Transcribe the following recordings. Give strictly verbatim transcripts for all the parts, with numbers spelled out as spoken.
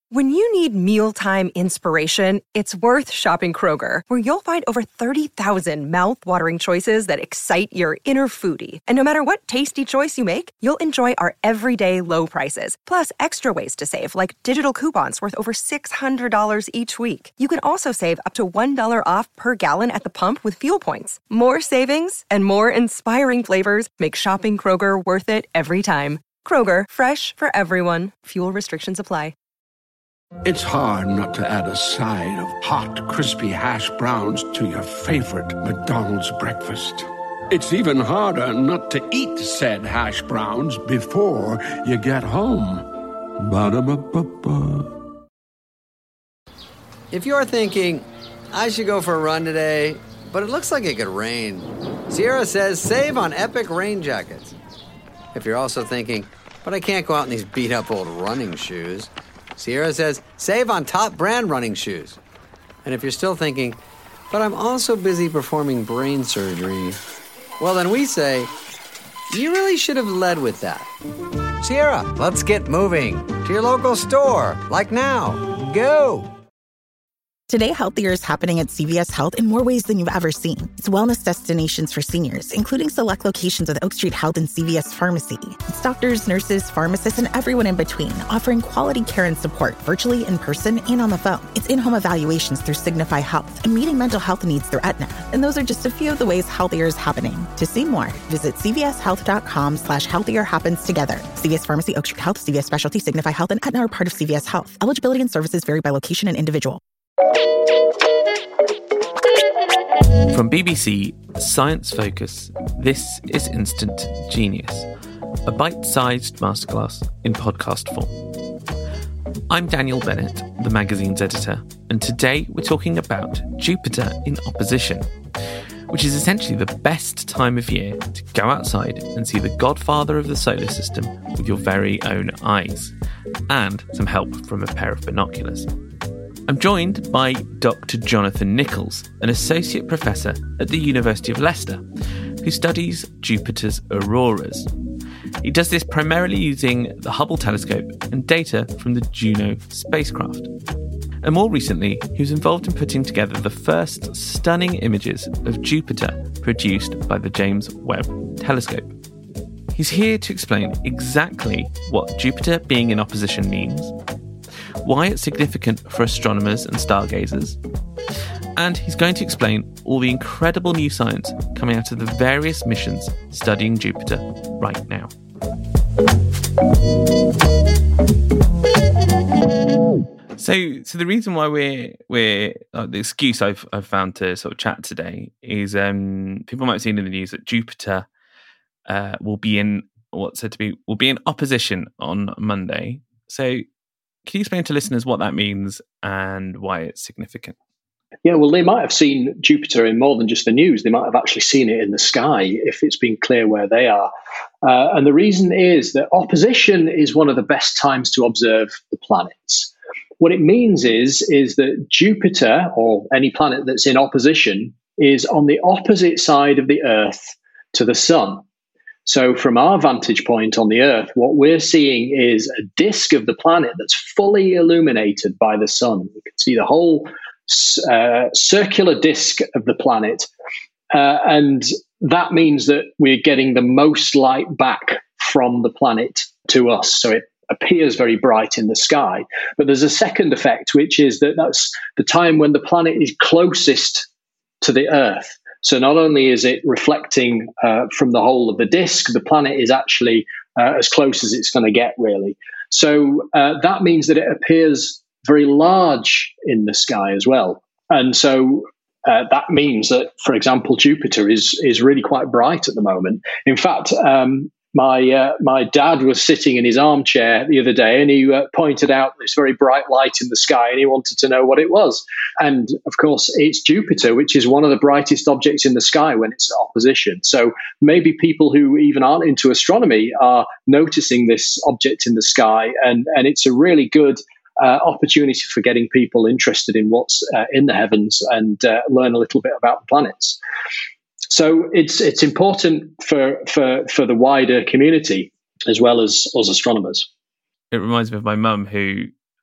When you need mealtime inspiration, it's worth shopping Kroger, where you'll find over thirty thousand mouth-watering choices that excite your inner foodie. And no matter what tasty choice you make, you'll enjoy our everyday low prices, plus extra ways to save, like digital coupons worth over six hundred dollars each week. You can also save up to one dollar off per gallon at the pump with fuel points. More savings and more inspiring flavors make shopping Kroger worth it every time. Kroger, fresh for everyone. Fuel restrictions apply. It's hard not to add a side of hot, crispy hash browns to your favorite McDonald's breakfast. It's even harder not to eat said hash browns before you get home. Ba-da-ba-ba-ba. If you're thinking, I should go for a run today, but it looks like it could rain, Sierra says save on Epic rain jackets. If you're also thinking, but I can't go out in these beat-up old running shoes, Sierra says, save on top brand running shoes. And if you're still thinking, but I'm also busy performing brain surgery, well, then we say, you really should have led with that. Sierra, let's get moving to your local store, like now. Go! Today, Healthier is happening at C V S Health in more ways than you've ever seen. It's wellness destinations for seniors, including select locations with Oak Street Health and C V S Pharmacy. It's doctors, nurses, pharmacists, and everyone in between, offering quality care and support virtually, in person, and on the phone. It's in-home evaluations through Signify Health and meeting mental health needs through Aetna. And those are just a few of the ways Healthier is happening. To see more, visit cvshealth.com slash healthier happens together. C V S Pharmacy, Oak Street Health, C V S Specialty, Signify Health, and Aetna are part of C V S Health. Eligibility and services vary by location and individual. From B B C Science Focus, this is Instant Genius, a bite-sized masterclass in podcast form. I'm Daniel Bennett, the magazine's editor, and today we're talking about Jupiter in opposition, which is essentially the best time of year to go outside and see the godfather of the solar system with your very own eyes, and some help from a pair of binoculars. I'm joined by Doctor Jonathan Nichols, an associate professor at the University of Leicester, who studies Jupiter's auroras. He does this primarily using the Hubble telescope and data from the Juno spacecraft. And more recently, he was involved in putting together the first stunning images of Jupiter produced by the James Webb Telescope. He's here to explain exactly what Jupiter being in opposition means, why it's significant for astronomers and stargazers, and he's going to explain all the incredible new science coming out of the various missions studying Jupiter right now. So, so the reason why we're we're uh, the excuse I've I've found to sort of chat today is um, people might have seen in the news that Jupiter uh, will be in what's said to be will be in opposition on Monday. So, can you explain to listeners what that means and why it's significant? Yeah, well, they might have seen Jupiter in more than just the news. They might have actually seen it in the sky if it's been clear where they are. Uh, and the reason is that opposition is one of the best times to observe the planets. What it means is, is that Jupiter, or any planet that's in opposition, is on the opposite side of the Earth to the Sun. So from our vantage point on the Earth, what we're seeing is a disk of the planet that's fully illuminated by the sun. You can see the whole uh, circular disk of the planet. Uh, and that means that we're getting the most light back from the planet to us. So it appears very bright in the sky. But there's a second effect, which is that that's the time when the planet is closest to the Earth. So not only is it reflecting uh, from the whole of the disk, the planet is actually uh, as close as it's going to get, really. So uh, that means that it appears very large in the sky as well. And so uh, that means that, for example, Jupiter is is really quite bright at the moment. In fact, um, my uh, my dad was sitting in his armchair the other day, and he uh, pointed out this very bright light in the sky, and he wanted to know what it was. And of course, it's Jupiter, which is one of the brightest objects in the sky when it's in opposition. So maybe people who even aren't into astronomy are noticing this object in the sky, and and it's a really good uh, opportunity for getting people interested in what's uh, in the heavens and uh, learn a little bit about the planets. So it's it's important for, for, for the wider community as well as us astronomers. It reminds me of my mum, who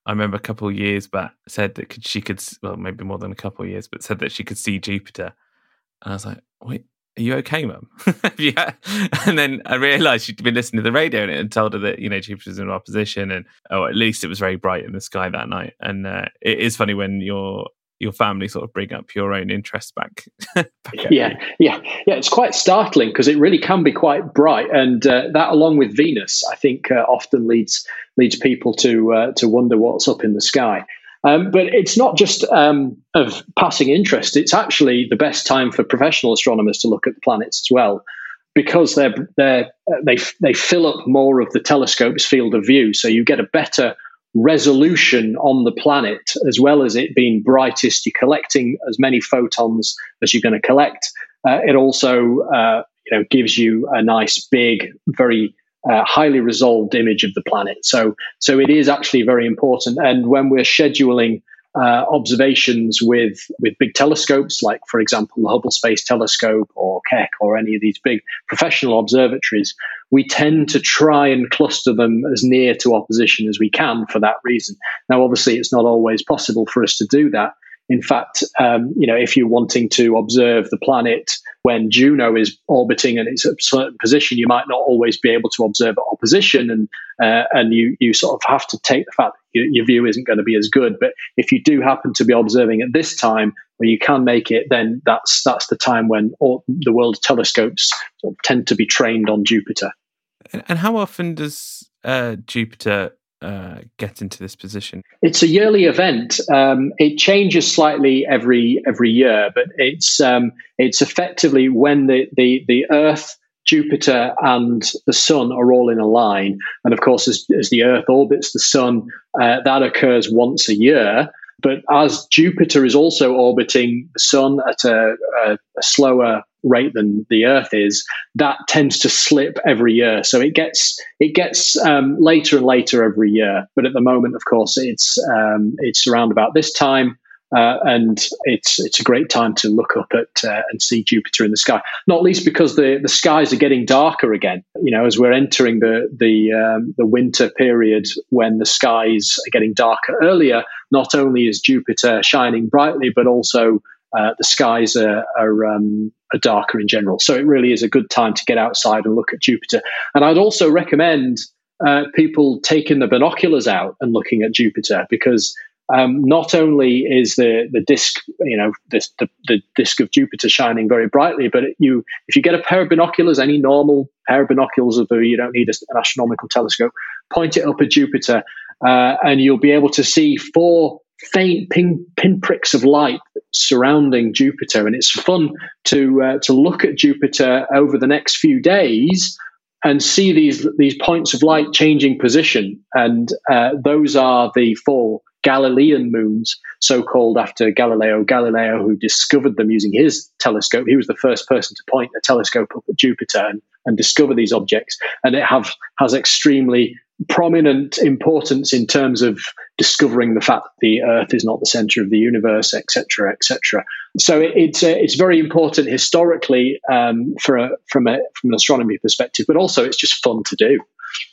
I remember a couple of years back said that could, she could, well, maybe more than a couple of years, but said that she could see Jupiter. And I was like, wait, are you okay, Mum? Yeah. And then I realised she'd been listening to the radio and it had told her that, you know, Jupiter's in opposition and, oh, at least it was very bright in the sky that night. And uh, it is funny when your your family sort of bring up your own interests back. back yeah, yeah, yeah. It's quite startling because it really can be quite bright. And uh, that, along with Venus, I think uh, often leads leads people to uh, to wonder what's up in the sky. Um, but it's not just um, of passing interest. It's actually the best time for professional astronomers to look at the planets as well, because they're, they're, they they fill up more of the telescope's field of view. So you get a better resolution on the planet, as well as it being brightest. You're collecting as many photons as you're going to collect. Uh, it also uh, you know, gives you a nice, big, very Uh, highly resolved image of the planet. So, so it is actually very important. And when we're scheduling uh, observations with with big telescopes, like, for example, the Hubble Space Telescope or Keck or any of these big professional observatories, we tend to try and cluster them as near to opposition as we can for that reason. Now, obviously, it's not always possible for us to do that. In fact, um, you know, if you're wanting to observe the planet when Juno is orbiting and it's at a certain position, you might not always be able to observe at opposition, and uh, and you you sort of have to take the fact that your, your view isn't going to be as good. But if you do happen to be observing at this time where you can make it, then that's that's the time when all the world's telescopes sort of tend to be trained on Jupiter. And how often does uh, Jupiter Uh, get into this position? It's a yearly event. Um, it changes slightly every every year, but it's um, it's effectively when the, the the Earth, Jupiter, and the Sun are all in a line. And of course, as, as the Earth orbits the Sun, uh, that occurs once a year. But as Jupiter is also orbiting the Sun at a, a, a slower rate than the Earth is, that tends to slip every year. So it gets it gets um, later and later every year. But at the moment, of course, it's um, it's around about this time, uh, and it's it's a great time to look up at uh, and see Jupiter in the sky. Not least because the, the skies are getting darker again. You know, as we're entering the the um, the winter period when the skies are getting darker earlier. Not only is Jupiter shining brightly, but also uh, the skies are, are, um, are darker in general. So it really is a good time to get outside and look at Jupiter. And I'd also recommend uh, people taking the binoculars out and looking at Jupiter, because um, not only is the the disk, you know, this, the the disk of Jupiter shining very brightly, but you if you get a pair of binoculars, any normal pair of binoculars, although you don't need an astronomical telescope, point it up at Jupiter. Uh, and you'll be able to see four faint pin, pinpricks of light surrounding Jupiter, and it's fun to uh, to look at Jupiter over the next few days and see these these points of light changing position. And uh, those are the four Galilean moons, so called after Galileo Galileo, who discovered them using his telescope. He was the first person to point a telescope up at Jupiter and, and discover these objects, and it have has extremely prominent importance in terms of discovering the fact that the Earth is not the center of the universe, et cetera, et cetera. So it, it's uh, it's very important historically um, for a, from a from an astronomy perspective, but also it's just fun to do.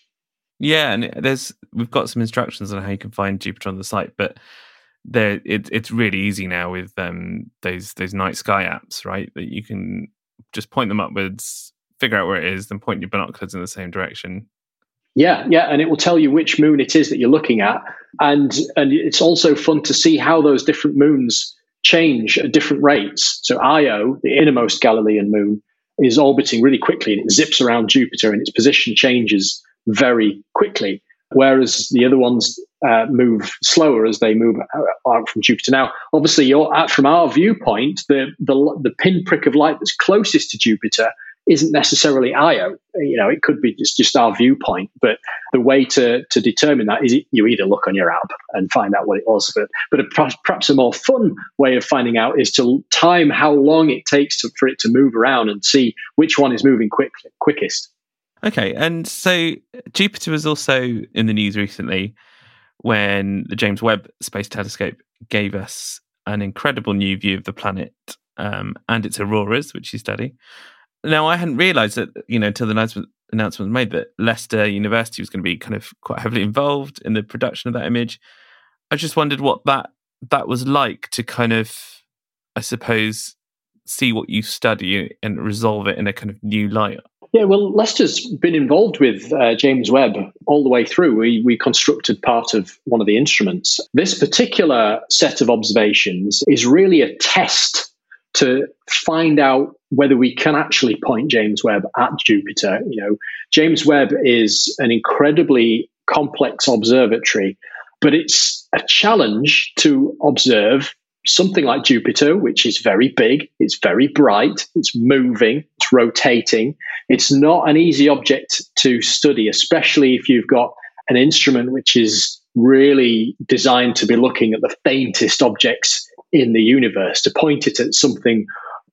Yeah, and there's we've got some instructions on how you can find Jupiter on the site, but there it, it's really easy now with um, those those night sky apps, right? That you can just point them upwards, figure out where it is, then point your binoculars in the same direction. Yeah, yeah, and it will tell you which moon it is that you're looking at, and and it's also fun to see how those different moons change at different rates. So Io, the innermost Galilean moon, is orbiting really quickly, and it zips around Jupiter, and its position changes very quickly, whereas the other ones uh, move slower as they move out from Jupiter. Now, obviously, you're at, from our viewpoint, the, the the pinprick of light that's closest to Jupiter isn't necessarily Io. You know, it could be just, just our viewpoint, but the way to to determine that is you either look on your app and find out what it was, but but a, perhaps a more fun way of finding out is to time how long it takes to, for it to move around and see which one is moving quick, quickest. Okay, and so Jupiter was also in the news recently when the James Webb Space Telescope gave us an incredible new view of the planet um, and its auroras, which you study. Now, I hadn't realised that, you know, until the announcement, announcement was made that Leicester University was going to be kind of quite heavily involved in the production of that image. I just wondered what that that was like to kind of, I suppose, see what you study and resolve it in a kind of new light. Yeah, well, Leicester's been involved with uh, James Webb all the way through. We, we constructed part of one of the instruments. This particular set of observations is really a test to find out whether we can actually point James Webb at Jupiter. You know, James Webb is an incredibly complex observatory, but it's a challenge to observe something like Jupiter, which is very big, it's very bright, it's moving, it's rotating. It's not an easy object to study, especially if you've got an instrument which is really designed to be looking at the faintest objects in the universe. To point it at something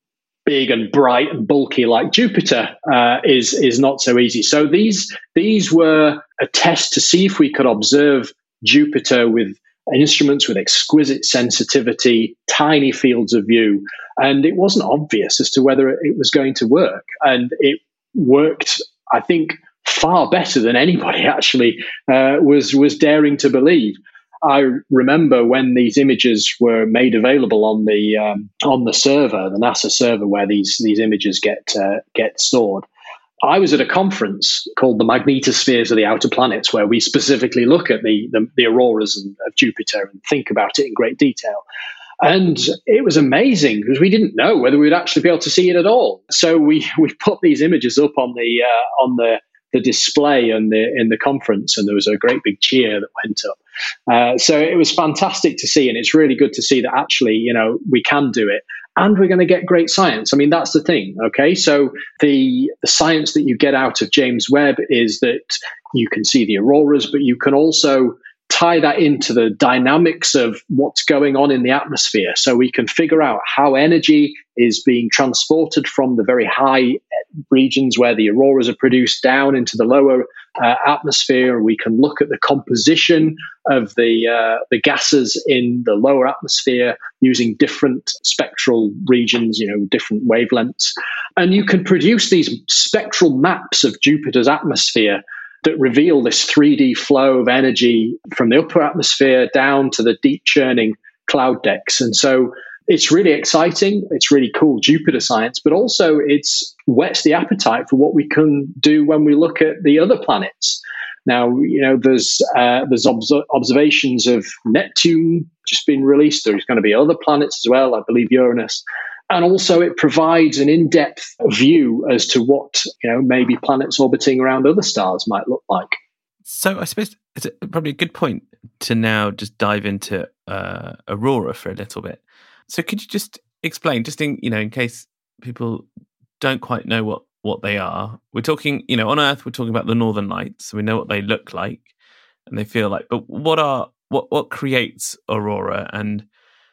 big and bright and bulky like Jupiter uh, is is not so easy. So these these were a test to see if we could observe Jupiter with instruments with exquisite sensitivity, tiny fields of view, and it wasn't obvious as to whether it was going to work. And it worked, I think, far better than anybody actually uh, was was daring to believe. I remember when these images were made available on the um, on the server, the NASA server, where these these images get uh, get stored. I was at a conference called the Magnetospheres of the Outer Planets, where we specifically look at the the, the auroras of Jupiter and think about it in great detail. And it was amazing because we didn't know whether we would actually be able to see it at all. So we we put these images up on the uh, on the the display in the in the conference, and there was a great big cheer that went up. Uh, so it was fantastic to see, and it's really good to see that actually, you know, we can do it, and we're going to get great science. I mean, that's the thing. Okay, so the the science that you get out of James Webb is that you can see the auroras, but you can also tie that into the dynamics of what's going on in the atmosphere. So we can figure out how energy is being transported from the very high regions where the auroras are produced down into the lower uh, atmosphere. We can look at the composition of the uh, the gases in the lower atmosphere using different spectral regions, you know, different wavelengths. And you can produce these spectral maps of Jupiter's atmosphere that reveal this three D flow of energy from the upper atmosphere down to the deep churning cloud decks. And so it's really exciting. It's really cool Jupiter science, but also it's whets the appetite for what we can do when we look at the other planets. Now, you know, there's uh, there's obs- observations of Neptune just been released. There's going to be other planets as well, I believe Uranus. And also it provides an in-depth view as to what, you know, maybe planets orbiting around other stars might look like. So I suppose it's probably a good point to now just dive into uh, Aurora for a little bit. So could you just explain, just in, you know, in case people don't quite know what, what they are, we're talking, you know, on Earth, we're talking about the Northern Lights, so we know what they look like and they feel like, but what are, what, what creates Aurora, and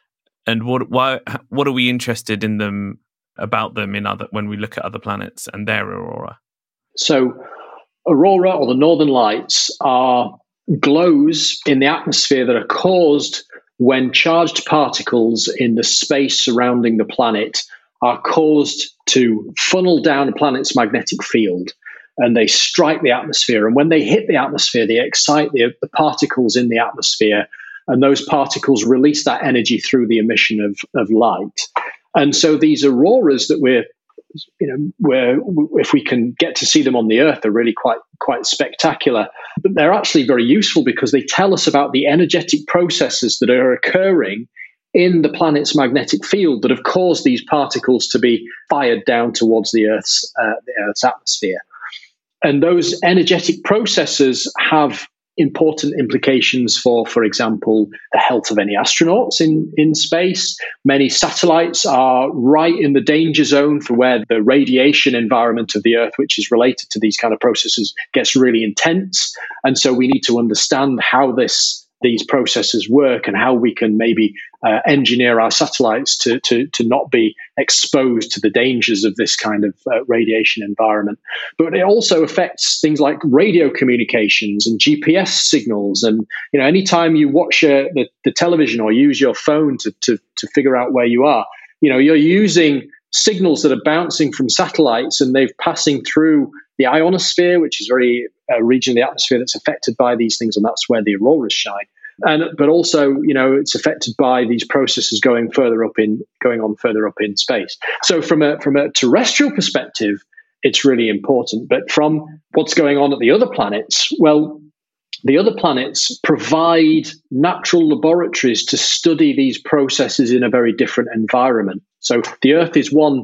And what why what are we interested in them about them in other when we look at other planets and their aurora? So, aurora or the Northern Lights are glows in the atmosphere that are caused when charged particles in the space surrounding the planet are caused to funnel down a planet's magnetic field, and they strike the atmosphere. And when they hit the atmosphere, they excite the, the particles in the atmosphere. And those particles release that energy through the emission of, of light. And so these auroras that we're, you know, where if we can get to see them on the Earth, are really quite quite spectacular. But they're actually very useful because they tell us about the energetic processes that are occurring in the planet's magnetic field that have caused these particles to be fired down towards the Earth's uh, the Earth's atmosphere. And those energetic processes have important implications for, for example, the health of any astronauts in, in space. Many satellites are right in the danger zone for where the radiation environment of the Earth, which is related to these kind of processes, gets really intense. And so we need to understand how this these processes work and how we can maybe uh, engineer our satellites to, to, to not be exposed to the dangers of this kind of uh, radiation environment. But it also affects things like radio communications and G P S signals. And, you know, anytime you watch uh, the, the television or use your phone to, to, to figure out where you are, you know, you're using signals that are bouncing from satellites, and they're passing through the ionosphere, which is very a region of the atmosphere that's affected by these things, and that's where the auroras shine. And but also, you know, it's affected by these processes going further up in going on further up in space. So from a from a terrestrial perspective, it's really important. But from what's going on at the other planets, well, the other planets provide natural laboratories to study these processes in a very different environment. So the Earth is one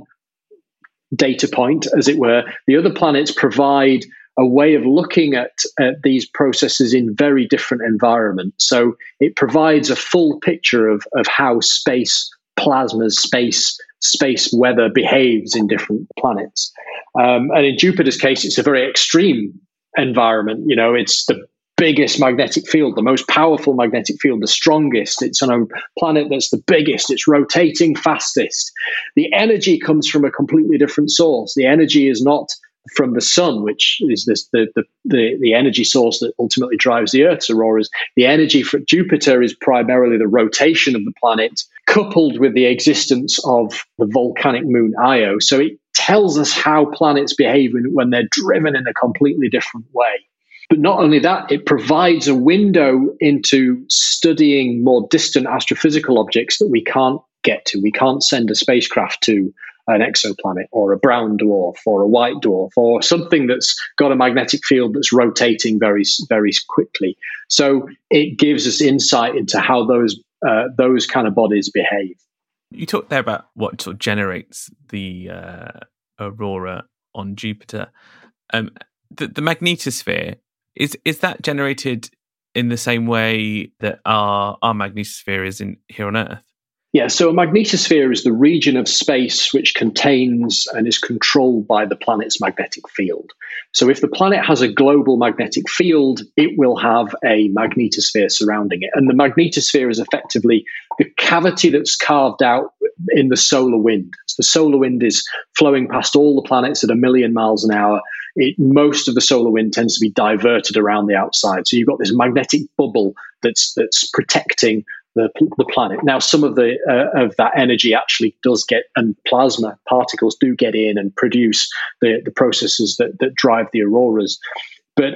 data point, as it were. The other planets provide a way of looking at, at these processes in very different environments. So it provides a full picture of, of how space plasmas, space space weather behaves in different planets. Um, and in Jupiter's case, it's a very extreme environment. You know, it's the biggest magnetic field, the most powerful magnetic field, the strongest. It's on a planet that's the biggest. It's rotating fastest. The energy comes from a completely different source. The energy is not from the sun, which is this, the, the, the, the energy source that ultimately drives the Earth's auroras. The energy for Jupiter is primarily the rotation of the planet, coupled with the existence of the volcanic moon Io. So it tells us how planets behave when, when they're driven in a completely different way. But not only that, it provides a window into studying more distant astrophysical objects that we can't get to. We can't send a spacecraft to an exoplanet or a brown dwarf or a white dwarf or something that's got a magnetic field that's rotating very, very quickly. So it gives us insight into how those uh, those kind of bodies behave. You talked there about what sort of generates the uh, aurora on Jupiter. Um, the, the magnetosphere, is is that generated in the same way that our our magnetosphere is in here on Earth? Yeah, so a magnetosphere is the region of space which contains and is controlled by the planet's magnetic field. So if the planet has a global magnetic field, it will have a magnetosphere surrounding it. And the magnetosphere is effectively the cavity that's carved out in the solar wind. So the solar wind is flowing past all the planets at a million miles an hour. It, most of the solar wind tends to be diverted around the outside. So you've got this magnetic bubble that's that's protecting the, the planet. Now, some of the uh, of that energy actually does get, and plasma particles do get in and produce the, the processes that, that drive the auroras. But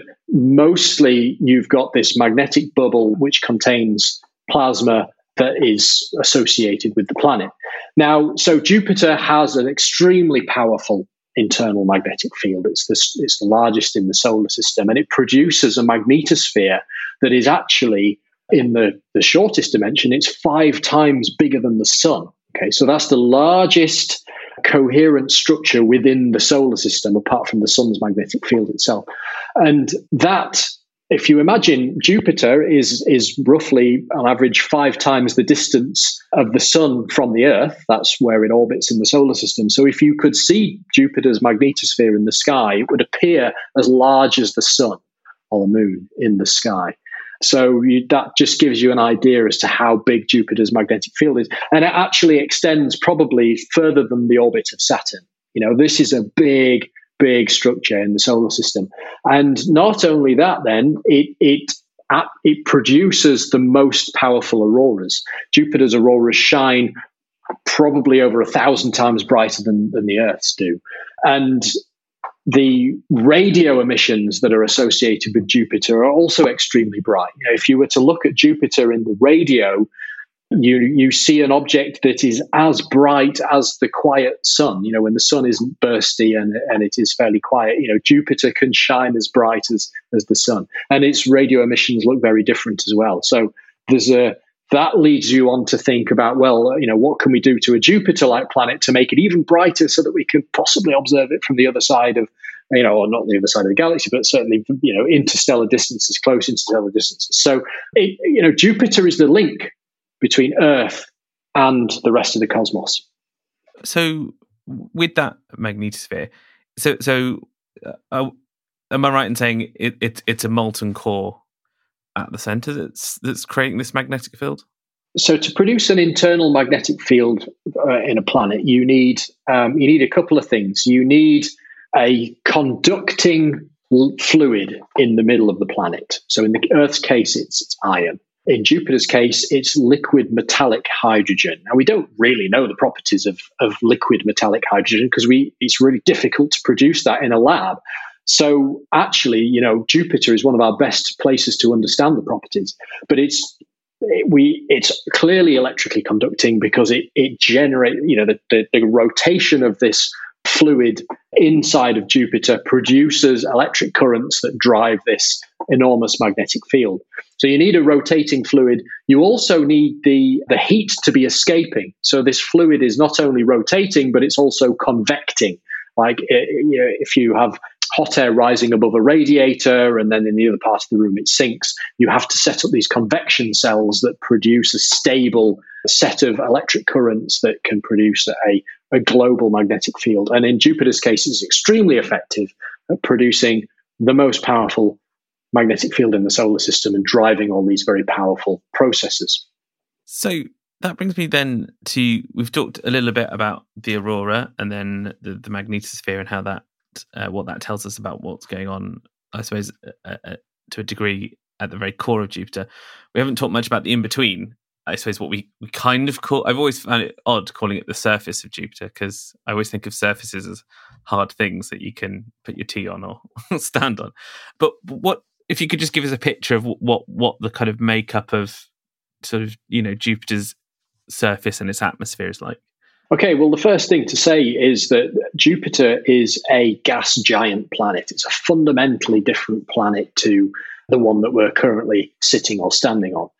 mostly you've got this magnetic bubble which contains plasma that is associated with the planet. Now, so Jupiter has an extremely powerful internal magnetic field. It's the, it's the largest in the solar system, and it produces a magnetosphere that is actually, in the, the shortest dimension, it's five times bigger than the sun. Okay, so that's the largest coherent structure within the solar system, apart from the sun's magnetic field itself. And that, if you imagine, Jupiter is is roughly on average five times the distance of the sun from the Earth. That's where it orbits in the solar system. So if you could see Jupiter's magnetosphere in the sky, it would appear as large as the sun or the moon in the sky. So you, that just gives you an idea as to how big Jupiter's magnetic field is. And it actually extends probably further than the orbit of Saturn. You know, this is a big, big structure in the solar system. And not only that, then, it it it produces the most powerful auroras. Jupiter's auroras shine probably over a thousand times brighter than, than the Earth's do. And the radio emissions that are associated with Jupiter are also extremely bright. You know, if you were to look at Jupiter in the radio, you you see an object that is as bright as the quiet sun. You know, when the sun isn't bursty and, and it is fairly quiet, you know, Jupiter can shine as bright as, as the sun. And its radio emissions look very different as well. So there's a that leads you on to think about, well, you know, what can we do to a Jupiter-like planet to make it even brighter so that we could possibly observe it from the other side of, you know, or not the other side of the galaxy, but certainly, you know, interstellar distances, close interstellar distances. So, it, you know, Jupiter is the link between Earth and the rest of the cosmos. So with that magnetosphere, so so uh, am I right in saying it, it, it's a molten core at the center that's that's creating this magnetic field? So to produce an internal magnetic field uh, in a planet, you need um, you need a couple of things. You need a conducting fluid in the middle of the planet. So in the Earth's case, it's, it's iron. In Jupiter's case, it's liquid metallic hydrogen. Now, we don't really know the properties of, of liquid metallic hydrogen because we it's really difficult to produce that in a lab. So actually, you know, Jupiter is one of our best places to understand the properties. But it's it, we it's clearly electrically conducting because it it generates, you know, the, the, the rotation of this fluid inside of Jupiter produces electric currents that drive this enormous magnetic field. So you need a rotating fluid. You also need the, the heat to be escaping. So this fluid is not only rotating, but it's also convecting. Like you know, if you have hot air rising above a radiator and then in the other part of the room it sinks, you have to set up these convection cells that produce a stable set of electric currents that can produce a, a global magnetic field. And in Jupiter's case, it's extremely effective at producing the most powerful magnetic field in the solar system and driving all these very powerful processes. So that brings me then to, we've talked a little bit about the aurora and then the, the magnetosphere and how that, uh, what that tells us about what's going on, I suppose, uh, uh, to a degree at the very core of Jupiter. We haven't talked much about the in-between. I suppose what we, we kind of call, I've always found it odd calling it the surface of Jupiter, because I always think of surfaces as hard things that you can put your tea on or stand on. But what, if you could just give us a picture of what, what the kind of makeup of sort of, you know, Jupiter's surface and its atmosphere is like. Okay, well, the first thing to say is that Jupiter is a gas giant planet. It's a fundamentally different planet to the one that we're currently sitting or standing on.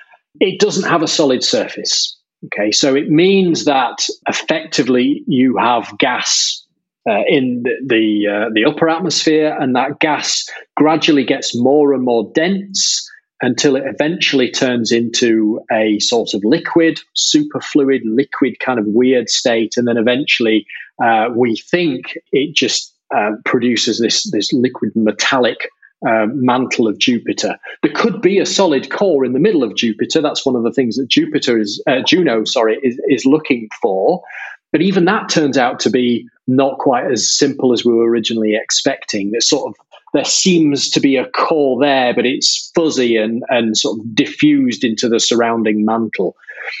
It doesn't have a solid surface. Okay, so it means that effectively you have gas uh, in the the, uh, the upper atmosphere, and that gas gradually gets more and more dense until it eventually turns into a sort of liquid, superfluid, liquid kind of weird state. And then eventually uh, we think it just uh, produces this, this liquid metallic uh, mantle of Jupiter. There could be a solid core in the middle of Jupiter. That's one of the things that Jupiter is, uh, Juno, sorry, is, is looking for. But even that turns out to be not quite as simple as we were originally expecting. There's sort of There seems to be a core there, but it's fuzzy and, and sort of diffused into the surrounding mantle.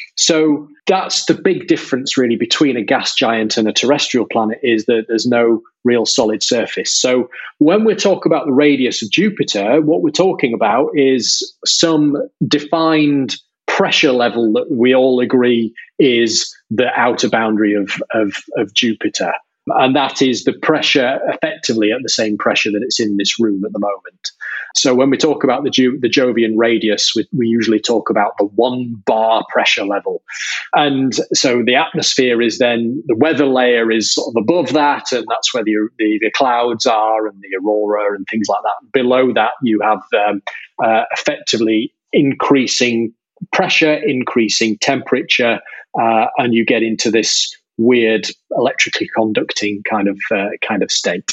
So that's the big difference really between a gas giant and a terrestrial planet, is that there's no real solid surface. So when we talk about the radius of Jupiter, what we're talking about is some defined pressure level that we all agree is the outer boundary of, of, of Jupiter. And that is the pressure effectively at the same pressure that it's in this room at the moment. So when we talk about the, Ju- the Jovian radius, we, we usually talk about the one bar pressure level. And so the atmosphere is then, the weather layer is sort of above that, and that's where the, the, the clouds are and the aurora and things like that. Below that, you have um, uh, effectively increasing pressure, increasing temperature, uh, and you get into this weird electrically conducting kind of uh, kind of state.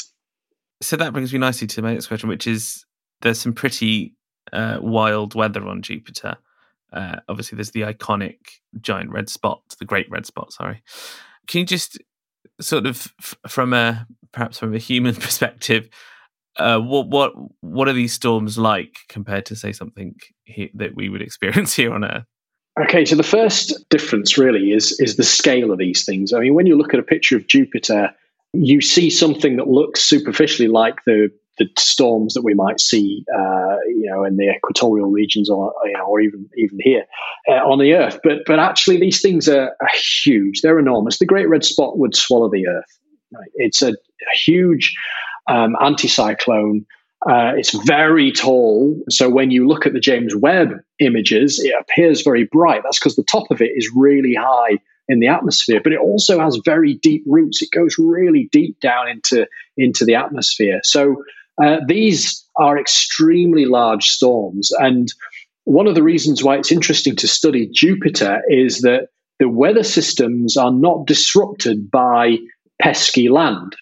So that brings me nicely to my next question, which is there's some pretty uh, wild weather on Jupiter. Uh, obviously, there's the iconic giant red spot, the Great Red Spot. Sorry, can you just sort of f- from a perhaps from a human perspective, uh, what what what are these storms like compared to say something he- that we would experience here on Earth? Okay, so the first difference really is is the scale of these things. I mean, when you look at a picture of Jupiter, you see something that looks superficially like the the storms that we might see, uh, you know, in the equatorial regions, or you know, or even even here uh, on the Earth. But but actually, these things are, are huge. They're enormous. The Great Red Spot would swallow the Earth. Right? It's a, a huge um, anticyclone. Uh, it's very tall. So when you look at the James Webb images, it appears very bright. That's because the top of it is really high in the atmosphere, but it also has very deep roots. It goes really deep down into, into the atmosphere. So uh, these are extremely large storms. And one of the reasons why it's interesting to study Jupiter is that the weather systems are not disrupted by pesky land.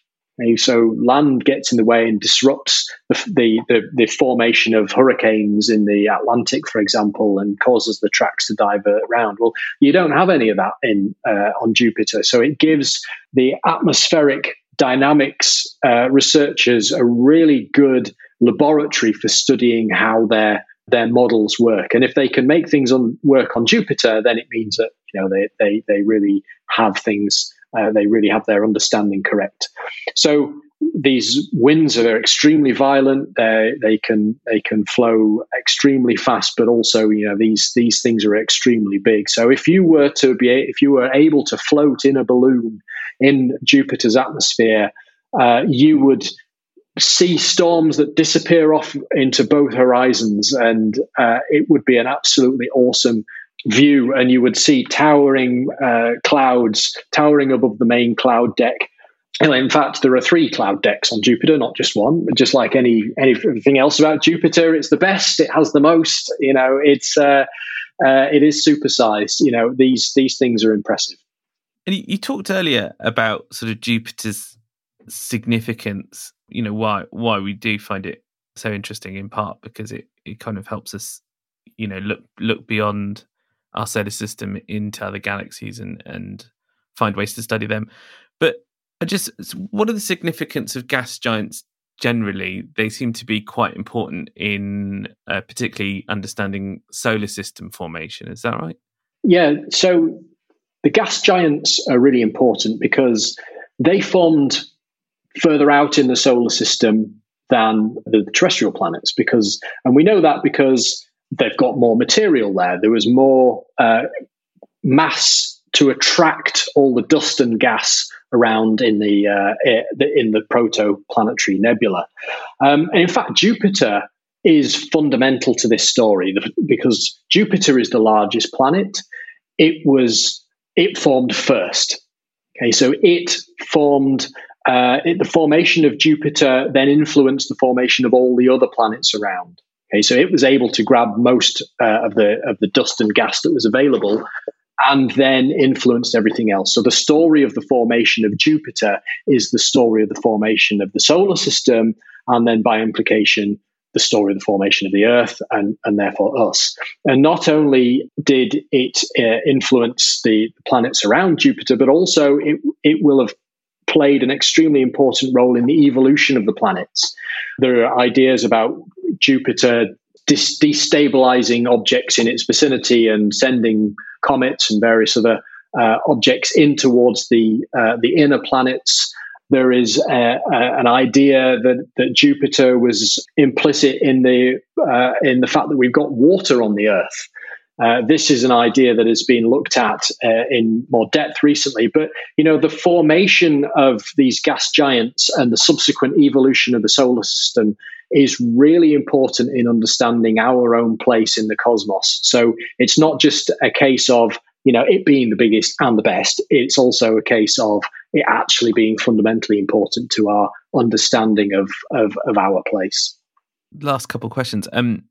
So land gets in the way and disrupts the, the, the formation of hurricanes in the Atlantic, for example, and causes the tracks to divert around. Well, you don't have any of that in uh, on Jupiter. So it gives the atmospheric dynamics uh, researchers a really good laboratory for studying how their their models work. And if they can make things on, work on Jupiter, then it means that you know they they they really have things uh, they really have their understanding correct. So these winds are extremely violent. They they can they can flow extremely fast, but also you know these these things are extremely big. So if you were to be if you were able to float in a balloon in Jupiter's atmosphere, uh, you would see storms that disappear off into both horizons, and uh, it would be an absolutely awesome view. And you would see towering uh, clouds towering above the main cloud deck. And in fact, there are three cloud decks on Jupiter, not just one. Just like any anything else about Jupiter, it's the best. It has the most. You know, it's uh, uh, it is supersized. You know, these these things are impressive. And you talked earlier about sort of Jupiter's significance. You know, why why we do find it so interesting, in part because it, it kind of helps us, you know, look look beyond our solar system into other galaxies and and find ways to study them. But I just, what are the significance of gas giants generally? They seem to be quite important in uh, particularly understanding solar system formation. Is that right? Yeah. So the gas giants are really important because they formed further out in the solar system than the terrestrial planets. Because, and we know that because they've got more material there. There was more uh, mass to attract all the dust and gas around in the uh, in the protoplanetary nebula. Um, and in fact, Jupiter is fundamental to this story because Jupiter is the largest planet. It was it formed first. Okay, so it formed uh, it, the formation of Jupiter then influenced the formation of all the other planets around. Okay, so it was able to grab most uh, of the of the dust and gas that was available, and then influenced everything else. So the story of the formation of Jupiter is the story of the formation of the solar system, and then by implication, the story of the formation of the Earth and, and therefore us. And not only did it uh, influence the planets around Jupiter, but also it, it will have played an extremely important role in the evolution of the planets. There are ideas about Jupiter dis- destabilizing objects in its vicinity and sending comets and various other uh, objects in towards the uh, the inner planets. There is a, a, an idea that, that Jupiter was implicit in the uh, in the fact that we've got water on the Earth. Uh, this is an idea that has been looked at uh, in more depth recently. But you know, the formation of these gas giants and the subsequent evolution of the solar system is really important in understanding our own place in the cosmos. So it's not just a case of, you know, it being the biggest and the best. It's also a case of it actually being fundamentally important to our understanding of of, of our place. Last couple of questions. Um,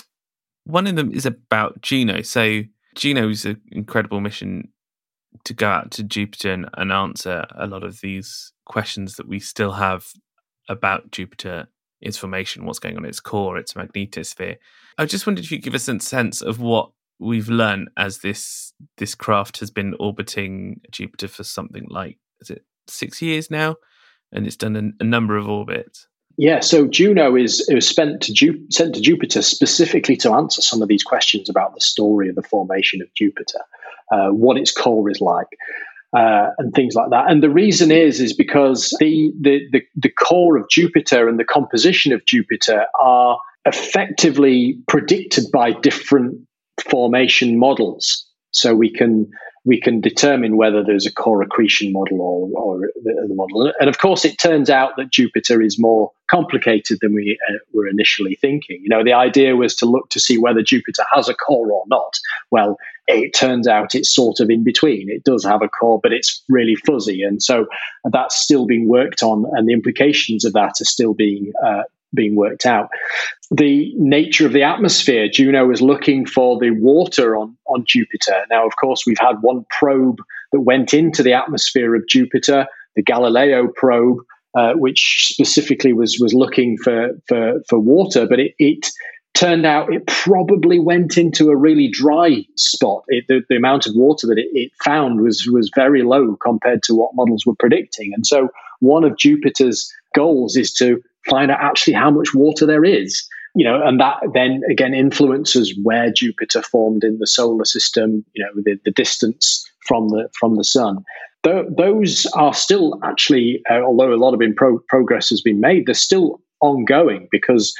one of them is about Juno. So Juno is an incredible mission to go out to Jupiter and, and answer a lot of these questions that we still have about Jupiter, its formation, what's going on in its core, its magnetosphere. I just wondered if you could give us a sense of what we've learned as this this craft has been orbiting Jupiter for something like, is it six years now? And it's done a, a number of orbits. Yeah, so Juno is, is spent to Ju- sent to Jupiter specifically to answer some of these questions about the story of the formation of Jupiter, uh, what its core is like, uh, and things like that. And the reason is is because the, the the the core of Jupiter and the composition of Jupiter are effectively predicted by different formation models. So we can we can determine whether there's a core accretion model or, or the, the model. And of course, it turns out that Jupiter is more complicated than we uh, were initially thinking. You know, the idea was to look to see whether Jupiter has a core or not. Well, it turns out it's sort of in between. It does have a core, but it's really fuzzy. And so that's still being worked on, and the implications of that are still being uh, being worked out. The nature of the atmosphere, Juno is looking for the water on, on Jupiter. Now, of course, we've had one probe that went into the atmosphere of Jupiter, the Galileo probe, uh, which specifically was was looking for for, for water, but it, it turned out it probably went into a really dry spot. It, the, the amount of water that it, it found was was very low compared to what models were predicting. And so one of Jupiter's goals is to find out actually how much water there is, you know, and that then again influences where Jupiter formed in the solar system, you know, the, the distance from the from the sun. th- those are still actually, uh, although a lot of in pro- progress has been made, they're still ongoing because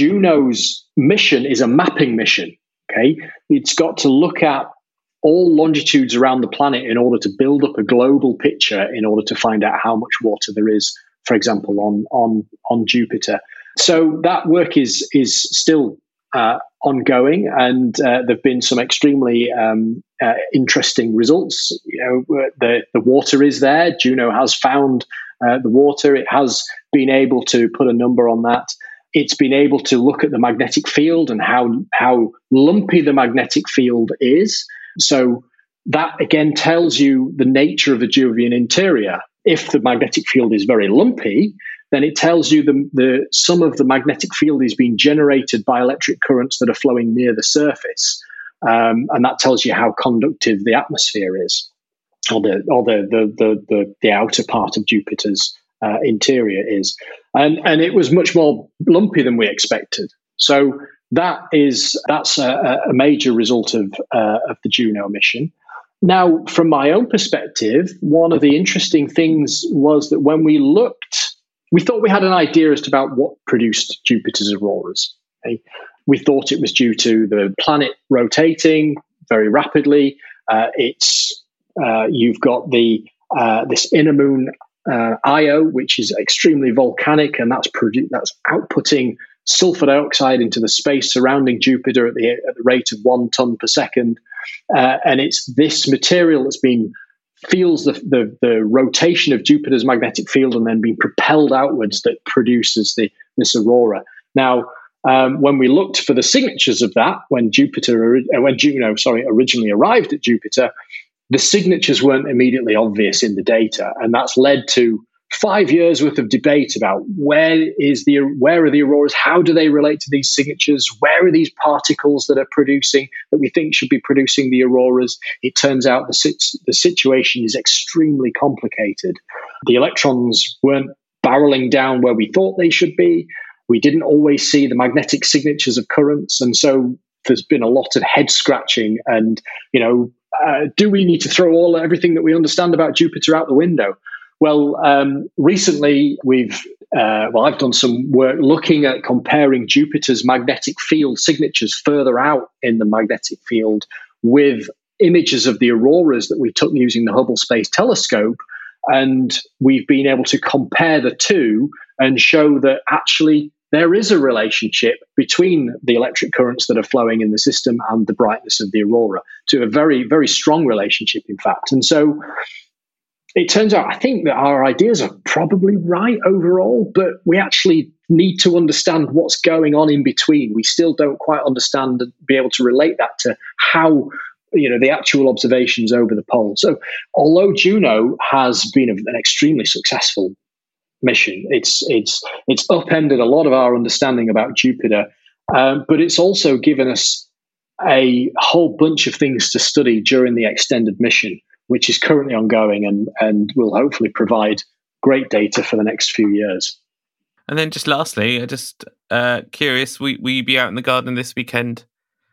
Juno's mission is a mapping mission. Okay, it's got to look at all longitudes around the planet in order to build up a global picture in order to find out how much water there is, for example, on on on Jupiter. So that work is is still uh, ongoing, and uh, there've been some extremely um, uh, interesting results. You know, the the water is there. Juno has found uh, the water. It has been able to put a number on that. It's been able to look at the magnetic field and how how lumpy the magnetic field is. So that again tells you the nature of the Jovian interior. If the magnetic field is very lumpy, then it tells you the, the some of the magnetic field is being generated by electric currents that are flowing near the surface, um, and that tells you how conductive the atmosphere is, or the or the the the the, the outer part of Jupiter's uh, interior is, and and it was much more lumpy than we expected. So that is that's a, a major result of uh, of the Juno mission. Now, from my own perspective, one of the interesting things was that when we looked, we thought we had an idea as to about what produced Jupiter's auroras. Okay? We thought it was due to the planet rotating very rapidly. Uh, it's uh, you've got the uh, this inner moon uh, Io, which is extremely volcanic, and that's produ- that's outputting sulfur dioxide into the space surrounding Jupiter at the at the rate of one ton per second. Uh, and it's this material that's been feels the, the the rotation of Jupiter's magnetic field and then being propelled outwards that produces the this aurora. Now, um, when we looked for the signatures of that, when Jupiter, uh, when Juno, sorry, originally arrived at Jupiter, the signatures weren't immediately obvious in the data, and that's led to five years worth of debate about where is the where are the auroras, how do they relate to these signatures, where are these particles that are producing that we think should be producing the auroras. It turns out the sit- the situation is extremely complicated. The electrons weren't barreling down where we thought they should be. We didn't always see the magnetic signatures of currents, and so there's been a lot of head scratching. And you know, uh, do we need to throw all everything that we understand about Jupiter out the window? Well, um, recently we've, uh, well, I've done some work looking at comparing Jupiter's magnetic field signatures further out in the magnetic field with images of the auroras that we took using the Hubble Space Telescope. And we've been able to compare the two and show that actually there is a relationship between the electric currents that are flowing in the system and the brightness of the aurora, to a very, very strong relationship, in fact. And so it turns out, I think that our ideas are probably right overall, but we actually need to understand what's going on in between. We still don't quite understand and be able to relate that to how, you know, the actual observations over the pole. So although Juno has been an extremely successful mission, it's it's it's upended a lot of our understanding about Jupiter, um, but it's also given us a whole bunch of things to study during the extended mission, which is currently ongoing and, and will hopefully provide great data for the next few years. And then just lastly, I just uh, curious, will, will you be out in the garden this weekend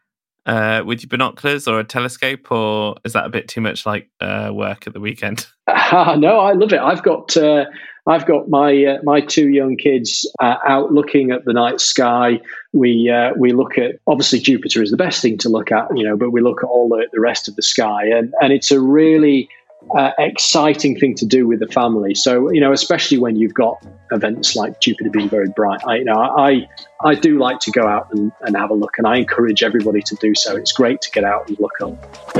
uh, with your binoculars or a telescope, or is that a bit too much like uh, work at the weekend? Uh, no, I love it. I've got uh, I've got my uh, my two young kids uh, out looking at the night sky. We uh, we look at, obviously Jupiter is the best thing to look at, you know, but we look at all the, the rest of the sky, and and it's a really uh, exciting thing to do with the family. So, you know, especially when you've got events like Jupiter being very bright. I, you know, I I do like to go out and, and have a look, and I encourage everybody to do so. It's great to get out and look up.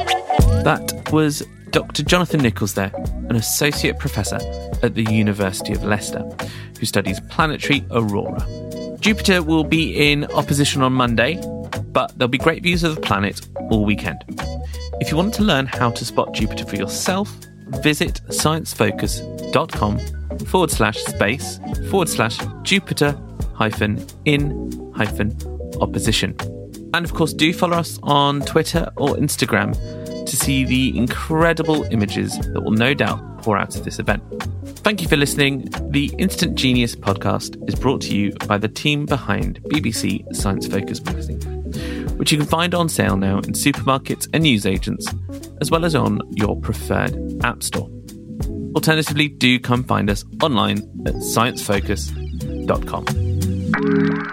That was Doctor Jonathan Nichols there, an associate professor at the University of Leicester, who studies planetary aurora. Jupiter will be in opposition on Monday, but there'll be great views of the planet all weekend. If you want to learn how to spot Jupiter for yourself, visit sciencefocus.com forward slash space forward slash Jupiter hyphen in hyphen opposition. And of course, do follow us on Twitter or Instagram to see the incredible images that will no doubt pour out of this event. Thank you for listening. The Instant Genius podcast is brought to you by the team behind B B C Science Focus magazine, which you can find on sale now in supermarkets and newsagents, as well as on your preferred app store. Alternatively, do come find us online at science focus dot com.